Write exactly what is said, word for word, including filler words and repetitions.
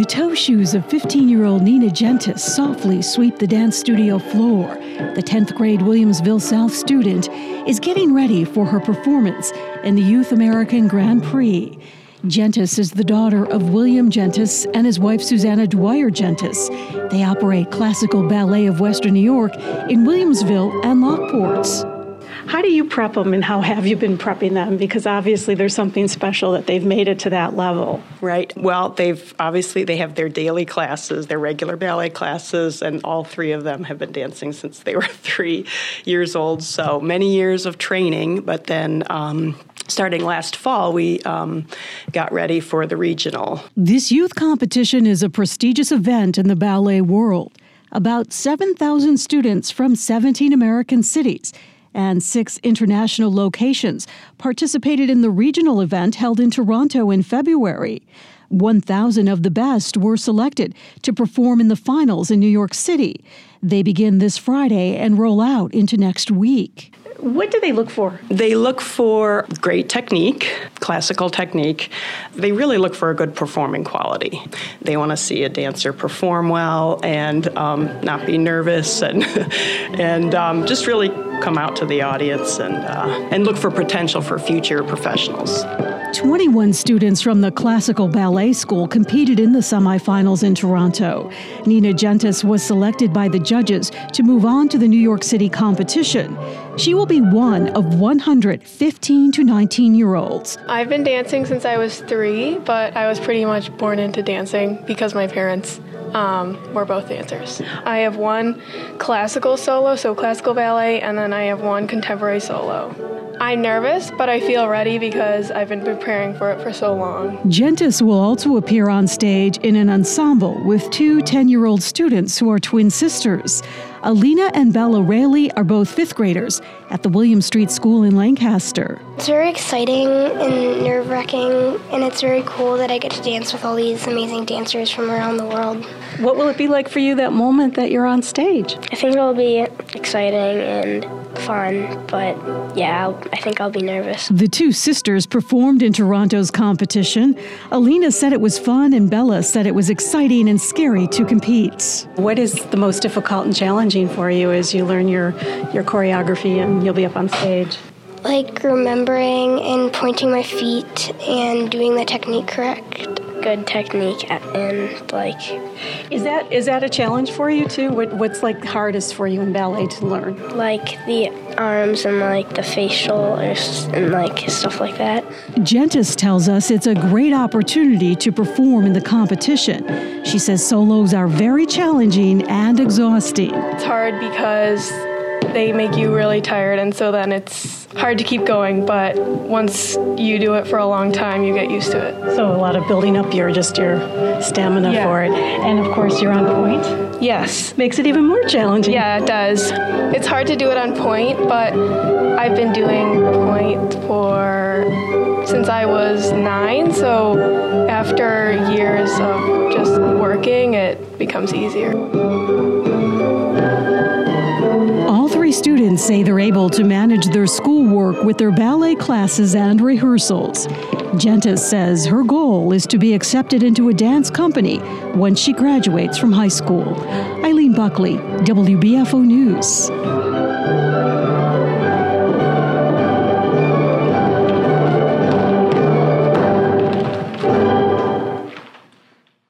The toe shoes of fifteen-year-old Nina Gentis softly sweep the dance studio floor. The tenth grade Williamsville South student is getting ready for her performance in the Youth American Grand Prix. Gentis is the daughter of William Gentis and his wife Susanna Dwyer Gentis. They operate Classical Ballet of Western New York in Williamsville and Lockport. How do you prep them, and how have you been prepping them? Because obviously there's something special that they've made it to that level. Right. Well, they've obviously they have their daily classes, their regular ballet classes, and all three of them have been dancing since they were three years old. So many years of training, but then um, starting last fall, we um, got ready for the regional. This youth competition is a prestigious event in the ballet world. About seven thousand students from seventeen American cities and six international locations participated in the regional event held in Toronto in February. one thousand of the best were selected to perform in the finals in New York City. They begin this Friday and roll out into next week. What do they look for? They look for great technique, classical technique. They really look for a good performing quality. They want to see a dancer perform well and um, not be nervous and and um, just really come out to the audience and uh, and look for potential for future professionals. twenty-one students from the Classical Ballet School competed in the semifinals in Toronto. Nina Gentis was selected by the judges to move on to the New York City competition. She will be one of one hundred fifteen to nineteen-year-olds. I've been dancing since I was three, but I was pretty much born into dancing because my parents um, were both dancers. I have one classical solo, so classical ballet, and then I have one contemporary solo. I'm nervous, but I feel ready because I've been preparing for it for so long. Gentis will also appear on stage in an ensemble with two ten-year-old students who are twin sisters. Alina and Bella Rayleigh are both fifth graders at the William Street School in Lancaster. It's very exciting and nerve-wracking, and it's very cool that I get to dance with all these amazing dancers from around the world. What will it be like for you that moment that you're on stage? I think it'll be exciting and fun, but yeah, I'll, I think I'll be nervous. The two sisters performed in Toronto's competition. Alina said it was fun, and Bella said it was exciting and scary to compete. What is the most difficult and challenging for you as you learn your, your choreography and you'll be up on stage? Like remembering and pointing my feet and doing the technique correct. Good technique and like... Is that is that a challenge for you too? What, what's like hardest for you in ballet to learn? Like the arms and like the facial and like stuff like that. Gentis tells us it's a great opportunity to perform in the competition. She says solos are very challenging and exhausting. It's hard because they make you really tired, and so then it's hard to keep going, but once you do it for a long time, you get used to it. So a lot of building up your just your stamina yeah. for it. And of course you're on point. Yes. Makes it even more challenging. Yeah, it does. It's hard to do it on point, but I've been doing point for since I was nine, so after years of just working, it becomes easier. All three students say they're able to manage their schoolwork with their ballet classes and rehearsals. Gentis says her goal is to be accepted into a dance company once she graduates from high school. Eileen Buckley, W B F O News.